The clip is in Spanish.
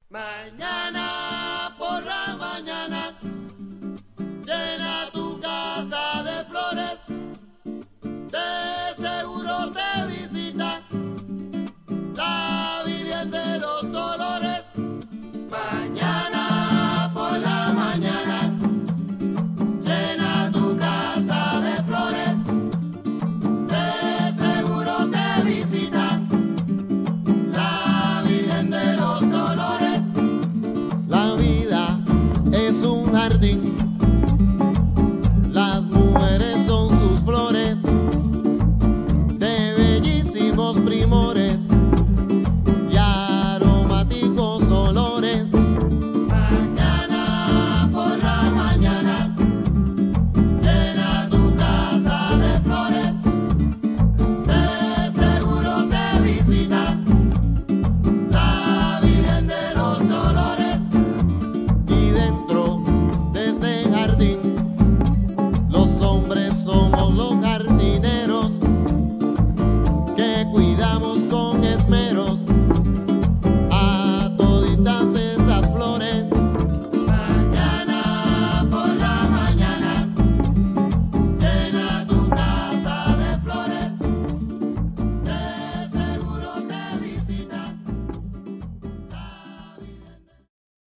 Mañana por la mañana, llena tu casa de flores, de seguro te visita la Virgen de los Dolores. Mañana por la mañana, llena tu casa de flores, de seguro te visita la Virgen de los Dolores. La vida es un jardín